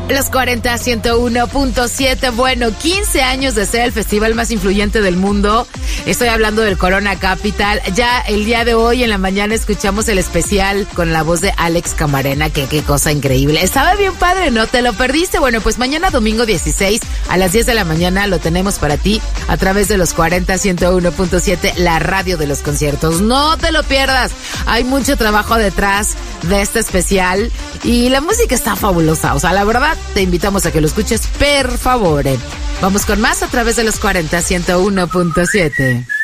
Los 40 101.7, bueno, 15 años de ser el festival más influyente del mundo. Estoy hablando del Corona Capital. Ya el día de hoy en la mañana escuchamos el especial con la voz de Alex Camarena, que qué cosa increíble. Estaba bien padre, ¿no? ¿Te lo perdiste? Bueno, pues mañana domingo 16 a las 10 de la mañana lo tenemos para ti a través de los 40 101.7, la radio de los conciertos. No te lo pierdas. Hay mucho trabajo detrás de este especial y la música está fabulosa. O sea, la verdad, te invitamos a que lo escuches, por favor. Vamos con más a través de los 40 101.7.